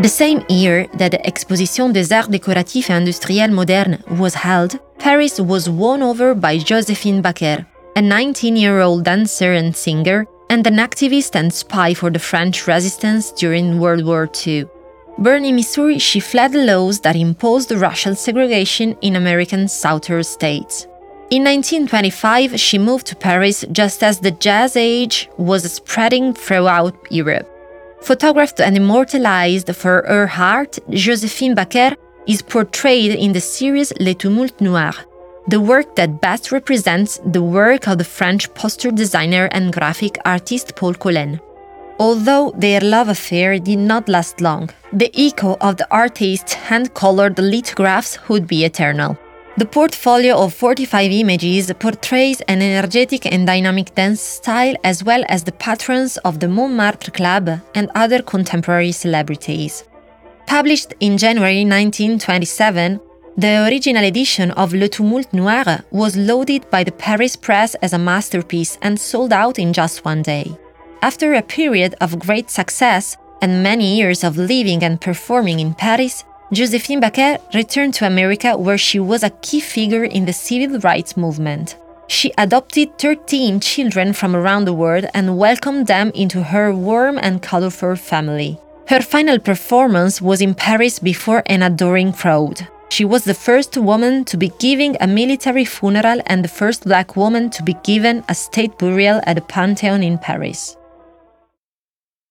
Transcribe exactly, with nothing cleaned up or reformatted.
The same year that the Exposition des Arts Décoratifs et Industriels Modernes was held, Paris was won over by Joséphine Baker, a nineteen-year-old dancer and singer, and an activist and spy for the French resistance during World War Two. Born in Missouri, she fled the laws that imposed racial segregation in American southern states. In nineteen twenty-five, she moved to Paris just as the Jazz Age was spreading throughout Europe. Photographed and immortalized for her art, Joséphine Baker is portrayed in the series Les Tumultes Noirs, the work that best represents the work of the French poster designer and graphic artist Paul Collen. Although their love affair did not last long, the echo of the artist's hand-colored lithographs would be eternal. The portfolio of forty-five images portrays an energetic and dynamic dance style as well as the patrons of the Montmartre Club and other contemporary celebrities. Published in January nineteen twenty-seven, the original edition of Le Tumulte Noir was lauded by the Paris press as a masterpiece and sold out in just one day. After a period of great success and many years of living and performing in Paris, Joséphine Baker returned to America where she was a key figure in the civil rights movement. She adopted thirteen children from around the world and welcomed them into her warm and colorful family. Her final performance was in Paris before an adoring crowd. She was the first woman to be given a military funeral and the first black woman to be given a state burial at the Pantheon in Paris.